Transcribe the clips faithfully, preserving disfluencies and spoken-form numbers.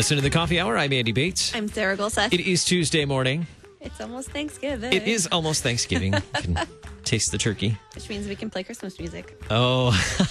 Listen to the Coffee Hour. I'm Andy Bates. I'm Sarah Golseth. It is Tuesday morning. It's almost Thanksgiving. It is almost Thanksgiving. You can taste the turkey. Which means we can play Christmas music. Oh,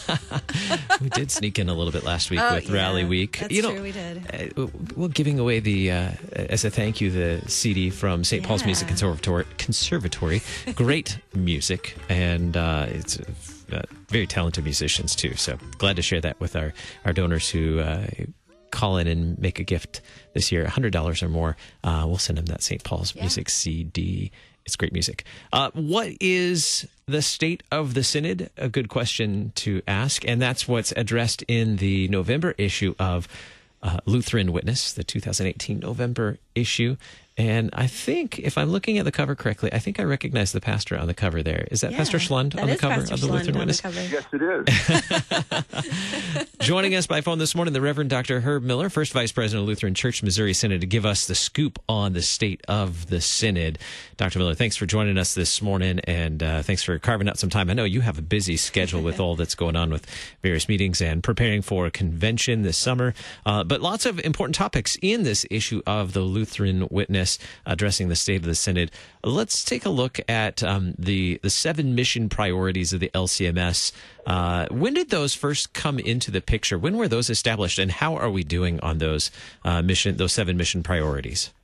we did sneak in a little bit last week oh, with yeah, Rally Week. That's you know, true, we did. Uh, we're giving away the, uh, as a thank you, the C D from Saint Yeah. Paul's Music Conservatory. Conservatory. Great music, and uh, it's uh, very talented musicians, too. So glad to share that with our, our donors who uh, call in and make a gift this year, one hundred dollars or more. Uh, we'll send them that Saint Paul's Yeah. Music C D. It's great music. Uh, what is the state of the Synod? A good question to ask. And that's what's addressed in the November issue of uh, Lutheran Witness, the two thousand eighteen November issue. And I think, if I'm looking at the cover correctly, I think I recognize the pastor on the cover there. Is that Yeah, Pastor Schlund that on the is cover Pastor of the Schlund Lutheran on the Witness? cover. Yes, it is. Joining us by phone this morning, the Reverend Doctor Herb Miller, First Vice President of Lutheran Church Missouri Synod, to give us the scoop on the state of the Synod. Doctor Miller, thanks for joining us this morning, and uh, thanks for carving out some time. I know you have a busy schedule with all that's going on with various meetings and preparing for a convention this summer, uh, but lots of important topics in this issue of the Lutheran Witness addressing the state of the Synod. Let's take a look at um, the, the seven mission priorities of the L C M S. Uh, when did those first come into the picture? When were those established, and how are we doing on those uh, mission, those seven mission priorities?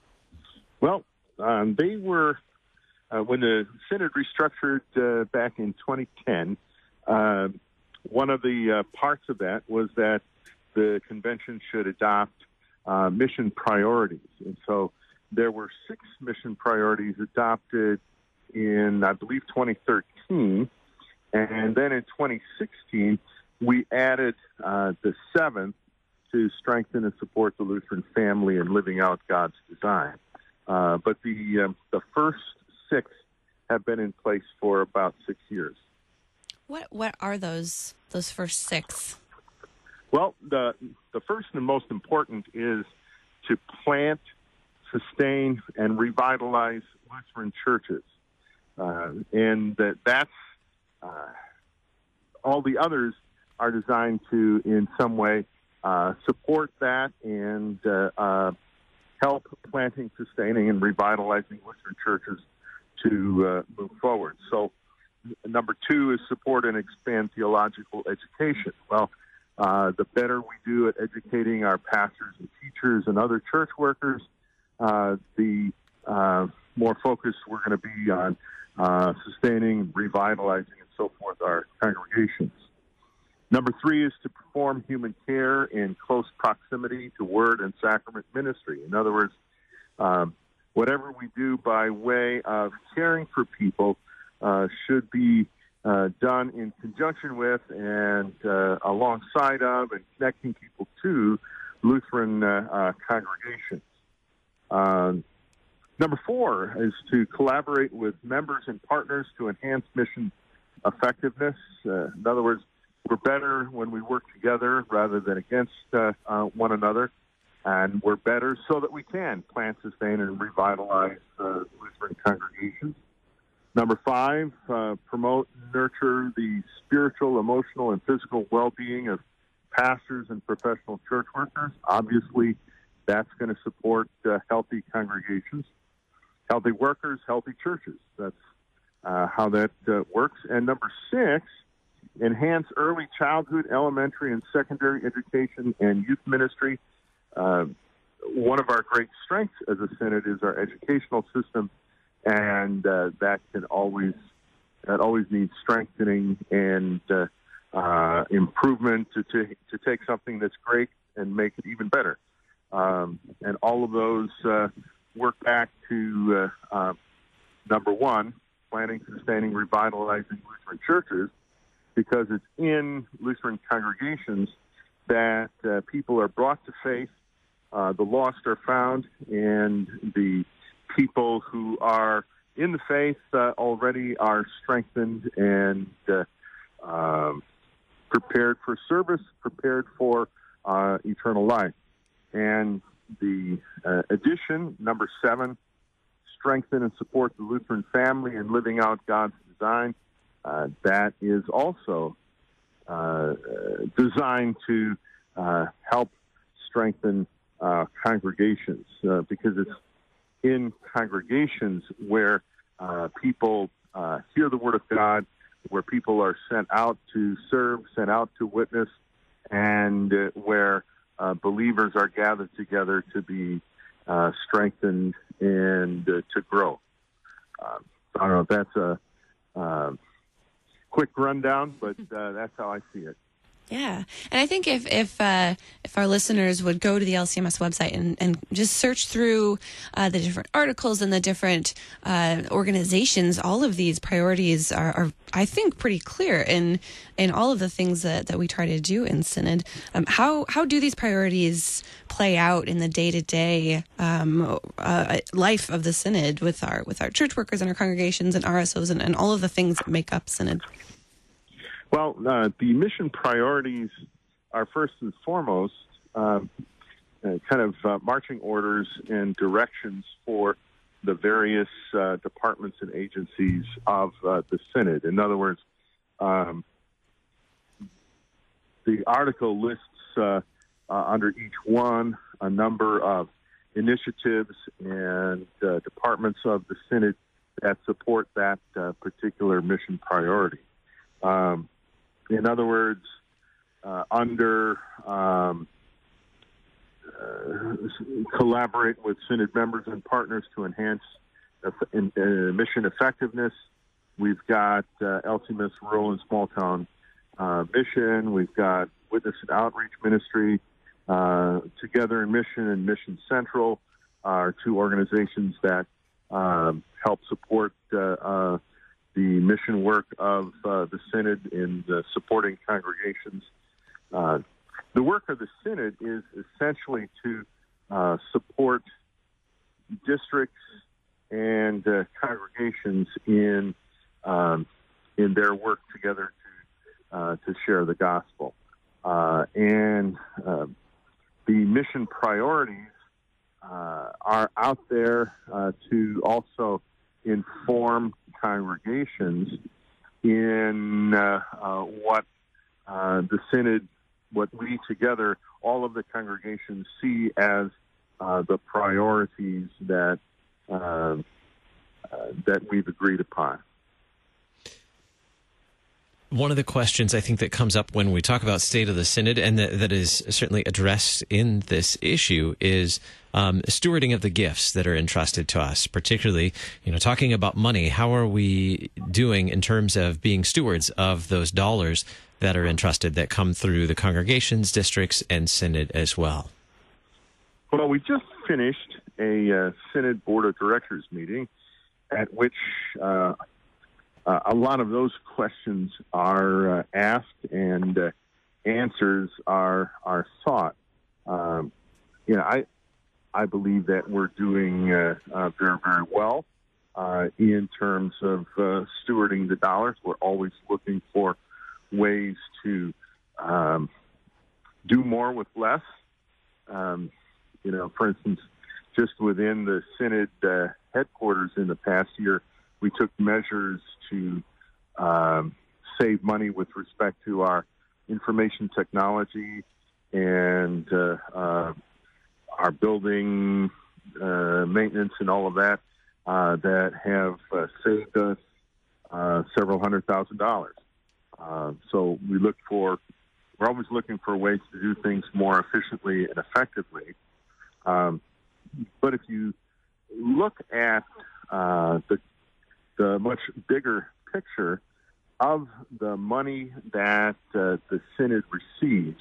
Well, um, they were, uh, when the Synod restructured uh, back in twenty ten, uh, one of the uh, parts of that was that the convention should adopt uh, mission priorities. And so there were six mission priorities adopted in, I believe, twenty thirteen. And then in twenty sixteen, we added uh, the seventh to strengthen and support the Lutheran family and living out God's design. Uh, but the um, the first six have been in place for about six years. What what are those those first six? Well, the the first and most important is to plant, sustain, and revitalize Lutheran churches. Uh, and that that's uh, all the others are designed to, in some way, uh, support that and uh, uh, help planting, sustaining, and revitalizing Lutheran churches to uh, move forward. So, number two is support and expand theological education. Well, uh, the better we do at educating our pastors and teachers and other church workers, uh, the uh, more focused we're going to be on uh, sustaining, revitalizing, and so forth our congregations. Number three is to perform human care in close proximity to word and sacrament ministry. In other words, um, whatever we do by way of caring for people uh, should be uh, done in conjunction with and uh, alongside of and connecting people to Lutheran uh, uh, congregations. Um, number four is to collaborate with members and partners to enhance mission effectiveness. Uh, in other words, we're better when we work together rather than against uh, uh, one another, and we're better so that we can plant, sustain, and revitalize uh, Lutheran congregations. Number five, uh, promote and nurture the spiritual, emotional, and physical well-being of pastors and professional church workers. Obviously, that's going to support uh, healthy congregations, healthy workers, healthy churches. That's uh, how that uh, works. And number six, enhance early childhood, elementary, and secondary education and youth ministry. Uh, one of our great strengths as a Synod is our educational system, and uh, that can always that always needs strengthening and uh, uh, improvement to, to to take something that's great and make it even better. Um, and all of those uh, work back to uh, uh, number one, planting, sustaining, revitalizing Lutheran churches, because it's in Lutheran congregations that uh, people are brought to faith, uh, the lost are found, and the people who are in the faith uh, already are strengthened and uh, um, prepared for service, prepared for uh, eternal life. And the uh, addition, number seven, strengthen and support the Lutheran family and living out God's design. Uh, that is also uh, designed to uh, help strengthen uh, congregations, uh, because it's in congregations where uh, people uh, hear the Word of God, where people are sent out to serve, sent out to witness, and uh, where uh, believers are gathered together to be uh, strengthened and uh, to grow. Uh, I don't know if that's a uh, quick rundown, but uh, that's how I see it. Yeah, and I think if if uh, if our listeners would go to the L C M S website and, and just search through uh, the different articles and the different uh, organizations, all of these priorities are, are, I think, pretty clear in in all of the things that, that we try to do in Synod. Um, how how do these priorities play out in the day to day life of the Synod with our with our church workers and our congregations and R S Os and, and all of the things that make up Synod? Well, uh, the mission priorities are first and foremost um, uh, kind of uh, marching orders and directions for the various uh, departments and agencies of uh, the Synod. In other words, um, the article lists uh, uh, under each one a number of initiatives and uh, departments of the Synod that support that uh, particular mission priority. Um, In other words, uh, under um, uh, collaborate with Synod members and partners to enhance uh, in, uh, mission effectiveness. We've got uh, L C M S Rural and Small Town uh, Mission. We've got Witness and Outreach Ministry. Uh, Together in Mission and Mission Central are two organizations that um, help support uh, uh, the mission work of uh, the Synod in uh, supporting congregations. Uh, the work of the Synod is essentially to uh, support districts and uh, congregations in um, in their work together to uh, to share the gospel. Uh, and uh, the mission priorities uh, are out there uh, to also inform congregations in uh, uh, what uh, the Synod, what we together, all of the congregations see as uh, the priorities that uh, uh, that we've agreed upon. One of the questions I think that comes up when we talk about state of the Synod, and that, that is certainly addressed in this issue, is um, stewarding of the gifts that are entrusted to us, particularly, you know, talking about money. How are we doing in terms of being stewards of those dollars that are entrusted that come through the congregations, districts, and Synod as well? Well, we just finished a uh, Synod Board of Directors meeting at which uh, Uh, a lot of those questions are uh, asked and uh, answers are are sought. Um, you know, I I believe that we're doing uh, uh, very very well uh, in terms of uh, stewarding the dollars. We're always looking for ways to um, do more with less. Um, you know, for instance, just within the Synod uh, headquarters in the past year, we took measures to um, save money with respect to our information technology and uh, uh, our building uh, maintenance and all of that uh, that have uh, saved us uh, several hundred thousand dollars. Uh, so we look for, we're always looking for ways to do things more efficiently and effectively. Um, but if you look at uh, the the much bigger picture of the money that uh, the Synod receives,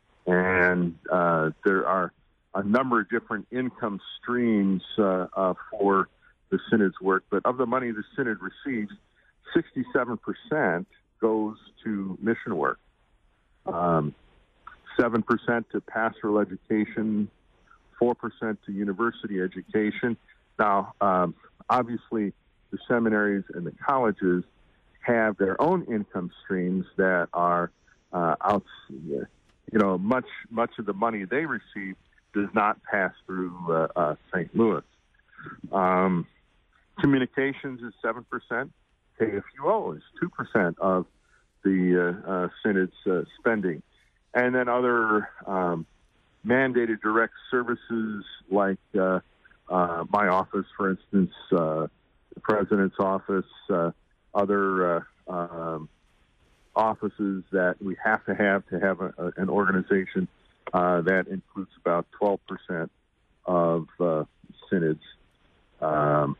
and uh, there are a number of different income streams uh, uh, for the Synod's work, but of the money the Synod receives, sixty-seven percent goes to mission work, um, seven percent to pastoral education, four percent to university education. Now, um, obviously, the seminaries and the colleges have their own income streams that are uh, out. You know, much much of the money they receive does not pass through uh, uh, Saint Louis. Um, communications is seven percent. K F U O is two percent of the uh, uh, Synod's uh, spending, and then other um, mandated direct services like uh, uh, my office, for instance, uh, the president's office, uh, other uh, um, offices that we have to have to have a, a, an organization uh, that includes about twelve percent of uh, synods um,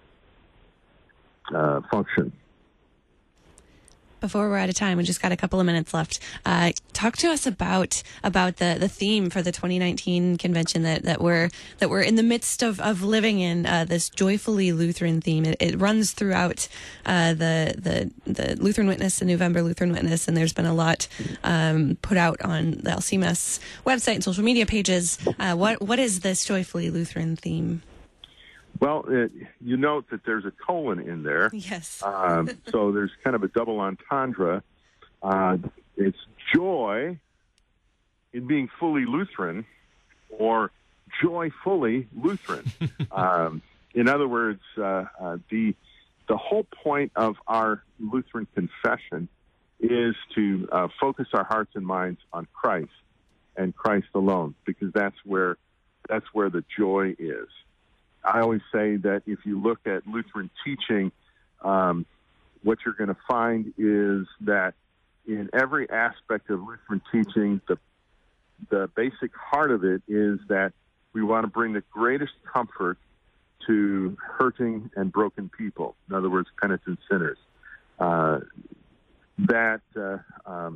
uh, function. Before we're out of time, we just got a couple of minutes left. Uh, talk to us about about the, the theme for the twenty nineteen convention that, that we're that we're in the midst of, of living in. Uh, this joyfully Lutheran theme. It, it runs throughout uh, the the the Lutheran Witness, the November Lutheran Witness, and there's been a lot um, put out on the L C M S website and social media pages. Uh, what what is this joyfully Lutheran theme? Well, it, you note that there's a colon in there. Yes. um, so there's kind of a double entendre. Uh, it's joy in being fully Lutheran, or joyfully Lutheran. um, in other words, uh, uh, the the whole point of our Lutheran confession is to uh, focus our hearts and minds on Christ and Christ alone, because that's where that's where the joy is. I always say that if you look at Lutheran teaching, um, what you're going to find is that in every aspect of Lutheran teaching, the the basic heart of it is that we want to bring the greatest comfort to hurting and broken people. In other words, penitent sinners. Uh, that uh, um,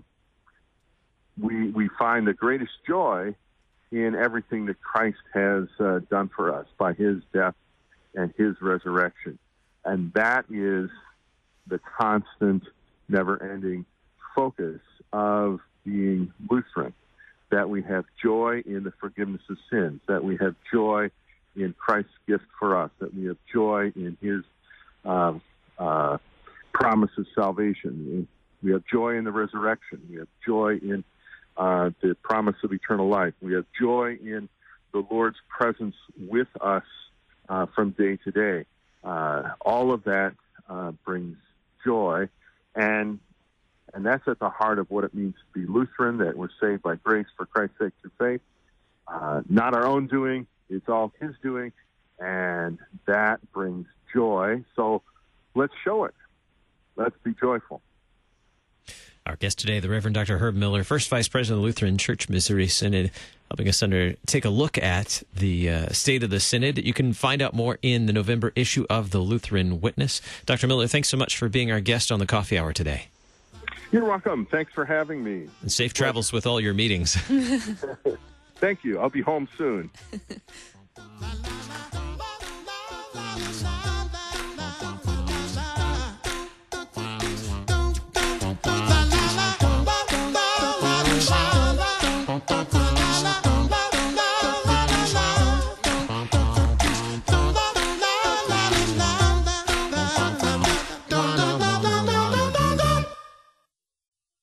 we we find the greatest joy in everything that Christ has uh, done for us by his death and his resurrection. And that is the constant, never-ending focus of being Lutheran, that we have joy in the forgiveness of sins, that we have joy in Christ's gift for us, that we have joy in his uh, uh, promise of salvation. We have joy in the resurrection. We have joy in Uh, the promise of eternal life. We have joy in the Lord's presence with us uh, from day to day. Uh, all of that uh, brings joy, and and that's at the heart of what it means to be Lutheran, that we're saved by grace for Christ's sake through faith. Uh, not our own doing, it's all his doing, and that brings joy. So let's show it. Let's be joyful. Our guest today, the Reverend Doctor Herb Miller, First Vice President of the Lutheran Church Missouri Synod, helping us under take a look at the uh, state of the Synod. You can find out more in the November issue of the Lutheran Witness. Doctor Miller, thanks so much for being our guest on the Coffee Hour today. You're welcome. Thanks for having me. And safe travels with all your meetings. Thank you. I'll be home soon.